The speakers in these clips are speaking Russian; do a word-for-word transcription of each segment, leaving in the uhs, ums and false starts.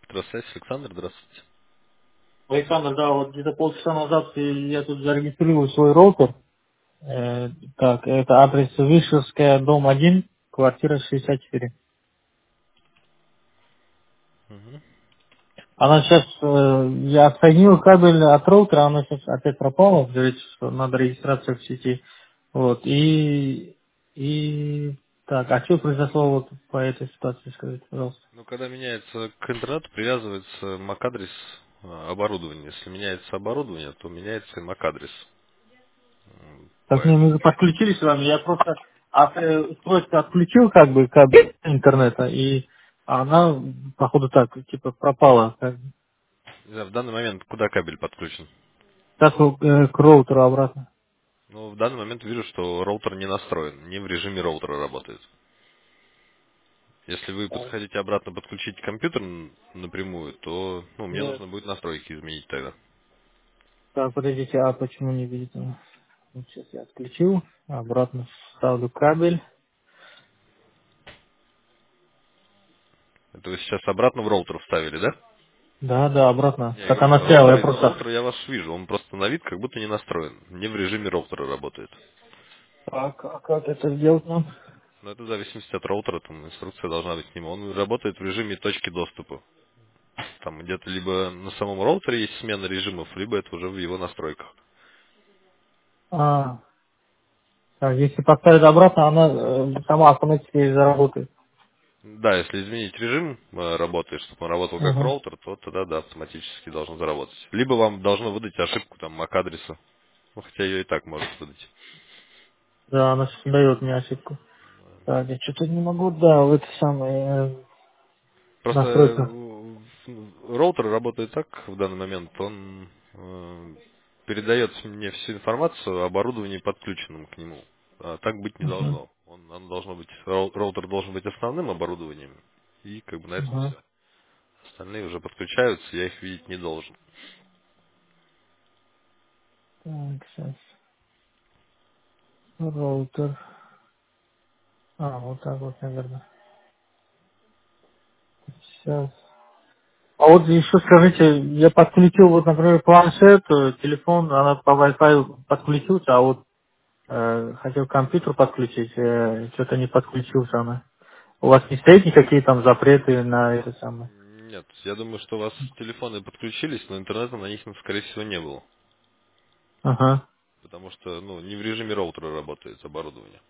Здравствуйте, Александр, здравствуйте. Александр, да, вот где-то полчаса назад э, я тут зарегистрировал свой роутер. Э, так, это адрес Вишерская, дом один, квартира шестьдесят четыре. Мгм. Она сейчас, э, я отсоединил кабель от роутера, она сейчас опять пропала, говорит, что надо регистрация в сети. Вот, и, и, так, а что произошло вот по этой ситуации, скажите, пожалуйста? Ну, когда меняется к интернету, привязывается эм эй эй-адрес а, оборудования. Если меняется оборудование, то меняется эм эй эй-адрес. М, Так, не, мы Поэтому, же подключились с вами, я просто от, э, устройство отключил как бы кабель интернета, и она, походу так, типа пропала, как бы. не знаю, в данный момент куда кабель подключен? Так э, к роутеру обратно. Ну, в данный момент вижу, что роутер не настроен, не в режиме роутера работает. Если вы Так, подходите обратно подключить компьютер н- напрямую, то ну, мне нет. нужно будет настройки изменить тогда. Так, подождите, а почему не видит? Вот сейчас я отключил, обратно ставлю кабель. Это вы сейчас обратно в роутер вставили, да? Да, да, обратно. Не, я Так говорю, она села, я роутер, просто... роутер я ваш вижу, он просто на вид как будто не настроен, не в режиме роутера работает. Так, а как это сделать нам? Но это в зависимости от роутера, там инструкция должна быть к нему. Он работает в режиме точки доступа. Там где-то либо на самом роутере есть смена режимов, либо это уже в его настройках. А, так, если поставить обратно, она э, сама автоматически заработает. Да, если изменить режим э, работы, чтобы он работал как Угу. роутер, то тогда да, автоматически должно заработать. Либо вам должно выдать ошибку там мак-адреса. Ну, хотя ее и так может выдать. Да, она сейчас дает мне ошибку. Так, я что-то не могу, да, в это самое э, Просто настройка. э, роутер работает так в данный момент, он э, передает мне всю информацию о оборудовании, подключенном к нему. А так быть не Угу. должно. Он, оно должно быть, роу- роутер должен быть основным оборудованием, и как бы на этом Угу. все. Остальные уже подключаются, я их видеть не должен. Так, сейчас. Роутер. А, вот так вот, наверное. Сейчас. А вот еще скажите, я подключил, вот, например, планшет, э, телефон, она по Wi-Fi подключился, а вот э, хотел компьютер подключить, э, что-то не подключился она. У вас не стоит никакие там запреты на это самое? Нет, я думаю, что у вас телефоны подключились, но интернета на них, ну, скорее всего, не было. Ага, Потому что, ну, не в режиме роутера работает оборудование.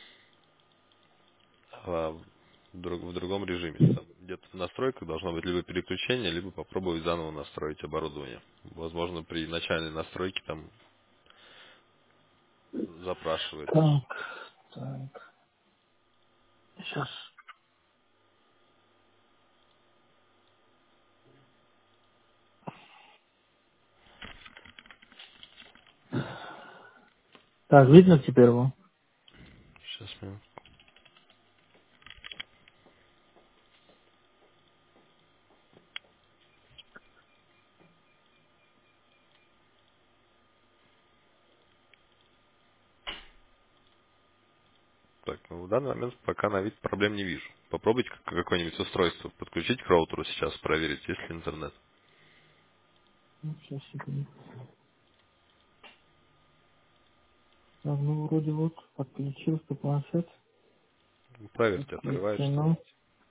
А в, друг- в другом режиме. Там где-то в настройках должно быть либо переключение, либо попробовать заново настроить оборудование. Возможно, при начальной настройке там запрашивает. так, так, сейчас. Так, видно теперь его? Сейчас мы... Так, ну, в данный момент пока на вид проблем не вижу. Попробуйте как- какое-нибудь устройство подключить к роутеру сейчас, проверить, есть ли интернет. Ну, сейчас, секунду. Так, ну, вроде вот, подключился планшет, Ну, проверьте, открывает, что ли. подключено.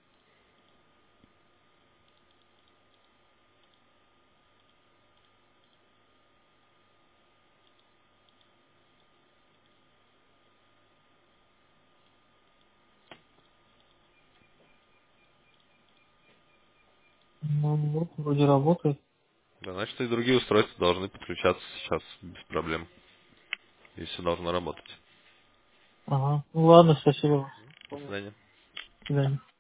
Ну, вот, вроде работает. Да, значит, и другие устройства должны подключаться сейчас без проблем. И все должно работать. Ага, ну ладно, спасибо. До Понял. свидания. До свидания.